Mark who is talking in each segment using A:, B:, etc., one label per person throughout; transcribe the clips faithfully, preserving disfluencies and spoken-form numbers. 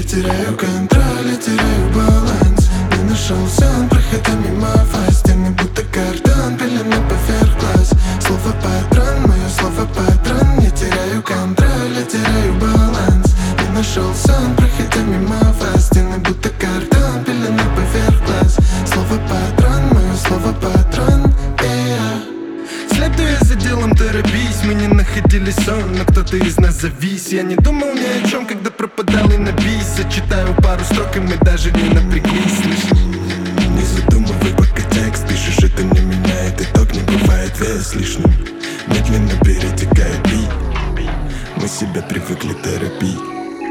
A: теряю контроль, я теряю баланс. Не нашел сон, проходя мимо вас. Стены будто картон, пелена поверх глаз. Слово патрон, мое слово патрон. Я теряю контроль, я теряю баланс. Не нашел сон, проходя мимо вас. Стены будто картон, пелена поверх глаз. Слово патрон, мое слово патрон. Yeah. Следуя за делом, торопись. Мы не находили сон, но кто-то из нас завис. Я не думал ни о чем, когда пропадал и на бис. Зачитаю пару строк, и мы даже не напряглись. Слышишь? Не задумывай, пока текст пишешь, это не меняет итог. Не бывает вес лишним, медленно перетекает бит. Мы себя привыкли торопить.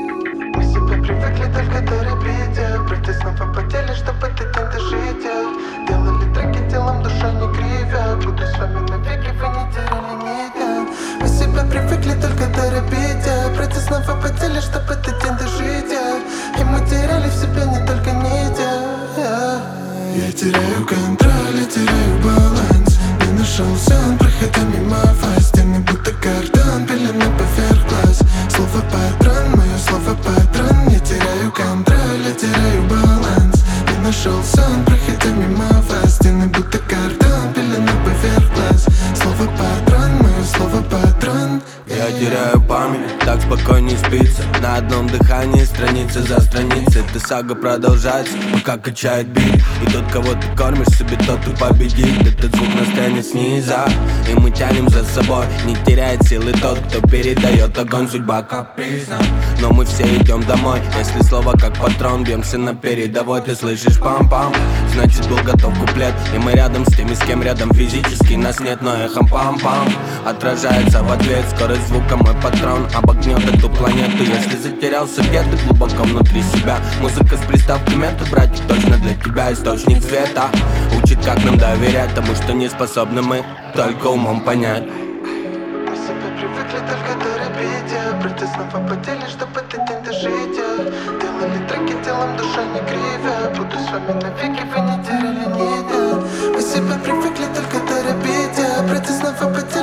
A: Мы себя привыкли только торопить, yeah. Пройти снова по теле, чтобы этот день дожить, yeah. Делали треки телом, душа не кривя. Буду с вами навеки, вы не теряли нить, yeah. Мы себя привыкли только торопить, yeah. Пройти снова по теле, чтобы этот день дожить, yeah. И мы теряли в себе не только нить, yeah. Я теряю контроль, я теряю баланс. Не нашел сон, проходя мимо вас. Стены будто картон, пелена поверх глаз. Слово патрон, мое слово патрон. Я теряю контроль, я теряю баланс. Не нашел сон, проходя мимо вас. Стены будто картон, пелена поверх глаз. Слово патрон, мое слово патрон.
B: Я теряю память, так спокойнее спится. На одном дыхании, страница за страницей. Эта сага продолжается, пока качает бит. И тот, кого ты кормишь себе, тот и победит. Этот звук настанет снизу, и мы тянем за собой. Не теряет силы тот, кто передает огонь. Судьба капризна, но мы все идем домой. Если слово как патрон, бьемся на передовой. Ты слышишь пам-пам, значит был готов куплет. И мы рядом с теми, с кем рядом физически нас нет. Но эхом пам-пам отражается в ответ. Скорость звука мой патрон обогнет эту планету. Если затерялся где-то глубоко внутри себя, музыка с приставкой метод, братик, точно для тебя источник света. Учит, как нам доверять тому, что не способны мы только умом понять.
A: Мы себя привыкли только торопить, yeah. Пройти снова по теле, чтобы этот день дожить, yeah. Делали треки телом, душа не кривя. Буду с вами навеки, вы не теряли нить, yeah. Мы себя привыкли только торопить, yeah. Пройти снова по теле.